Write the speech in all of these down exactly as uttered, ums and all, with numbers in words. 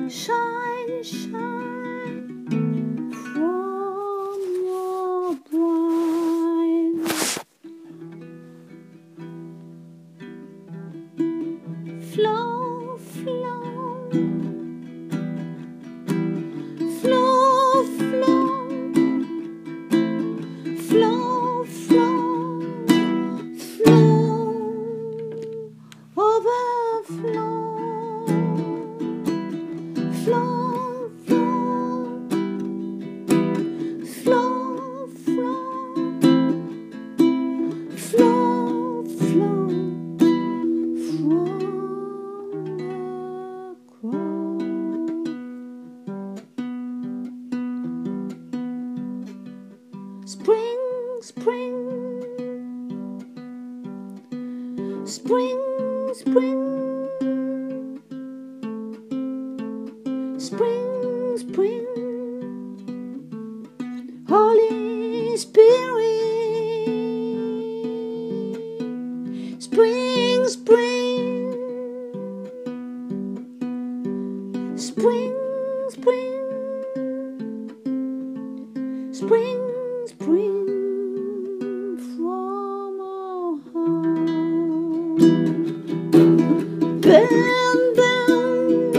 shine, shine from your blind. Flow, flow, flow, flow, flow, flow, flow, overflow. Flow, flow, flow, flow, flow, flow from the crown. Spring, spring, spring, spring. Spring, spring, Holy Spirit. Spring, spring, spring, spring, spring, spring from our heart. Burn, burn,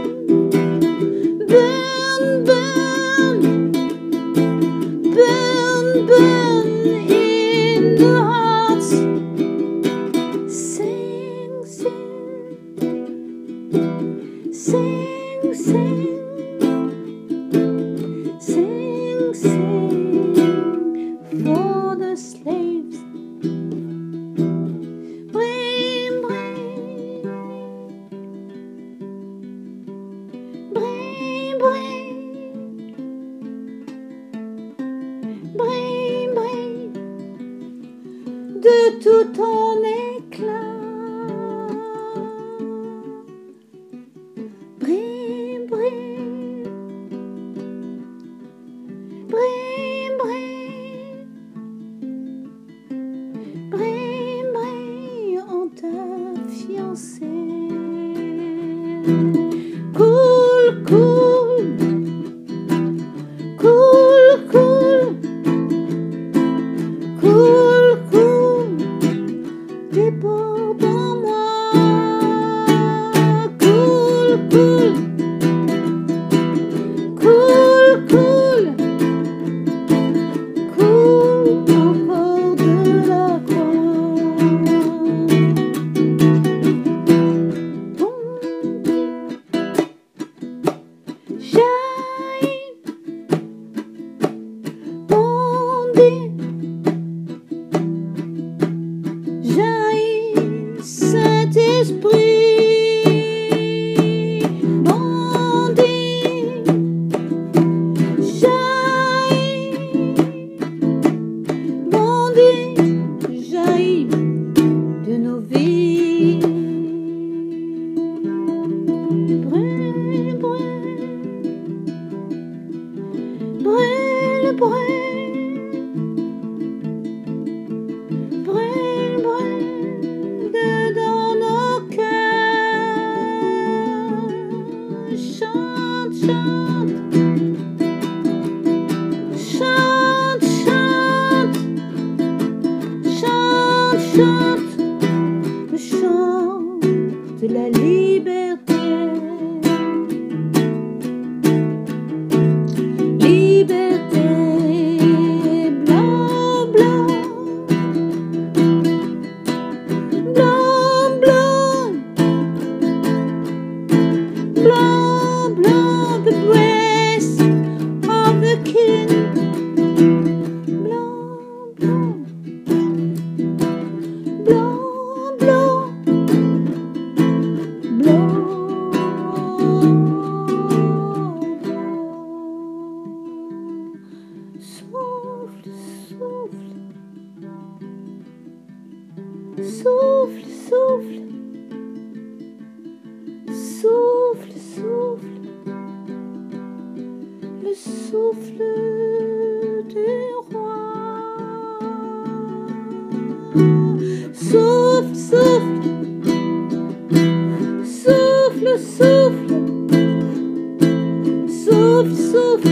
burn, burn, burn in the hearts. Sing, sing, sing, sing, sing, sing for the slaves. Bring, bring, bring, bring, bring, bring de tout ton éclat. Bring, bring, bring, bring, bring, bring en ta fiancée. Cool, cool, cool, cool, cool, cool, déborde en moi. Cool, cool, cool, cool, cool, encore de la croix. Shine, bondé, jaillit, Saint-Esprit, bondé, jaillit, bondé, jaillit de nos vies. Brûle, brûle, brûle, brûle, brûle, brûle dedans nos cœurs. Chante, chante, chante, chante, chante, chante, le chant de la liberté. Liberté, blanc, blanc, blanc, blanc, blanc, blanc, the breast of the King. Blanc, blanc, blanc, blanc, blanc. Souffle, souffle, souffle, souffle, souffle, souffle. souffle, souffle.